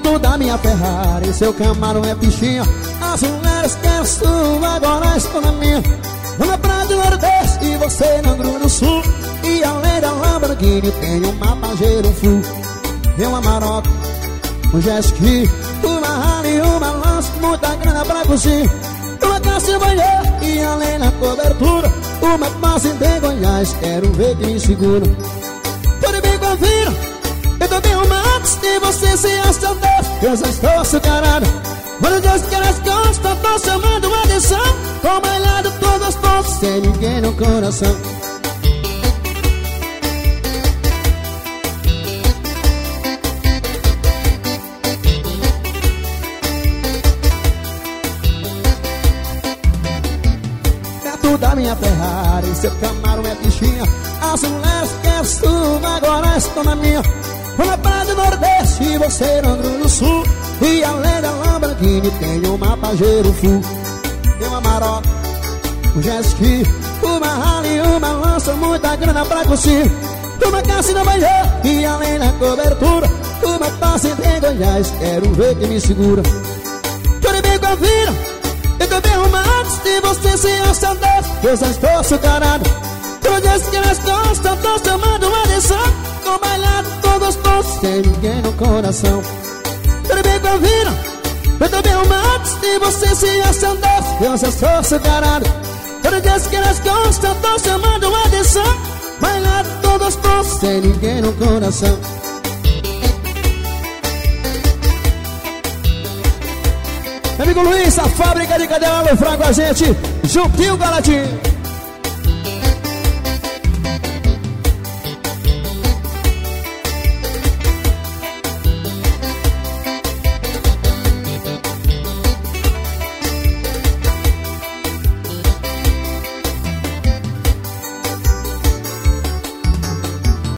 Perto da minha Ferrari, seu Camaro é fichinha. As mulheres querem sua, agora estou na minha. Na praia do Nordeste e você no Rio Grande do Sul. E além da Lamborghini tem uma Pajero Full. E uma Maroc, um jet ski, uma Harley, uma Lance, muita grana pra curtir. Uma casa de banheiro e além da cobertura, uma base de Goiás, quero ver quem me segura. Tudo bem, confira, eu tô bem arrumado. Se você se acha Deus, eu já estou açucarado. Quando Deus quer as costas, tô chamando a atenção. Com bailado tô gostoso, sem ninguém no coração. Perto da minha Ferrari, seu Camaro é fichinha. As mulheres querem sua, agora estou na minha. Na praia do Nordeste e você no Rio Grande do Sul. E além da Lamborghini tem uma Pajero Full. Tem uma Maroc, um jet ski, uma Harley, uma Lança, muita grana pra curtir. Uma casa na banheiro e além da cobertura, uma taça de Goiás, quero ver quem me segura. Tudo bem, confira, eu tô bem arrumado. Se você se acha Deus, eu já estou açucarado. Quando Deus quer as costas, tô chamando a atenção. Com bailado tô gostoso, sem ninguém no coração. Tudo bem, confira, eu tô bem arrumado. Se você se acha Deus, eu já estou açucarado. Quando Deus quer as costas, tô chamando a atenção. Bailado tô gostoso, sem ninguém no coração. Meu amigo Luiz, a fábrica de cadela no frango, a gente juntinho, galadinho.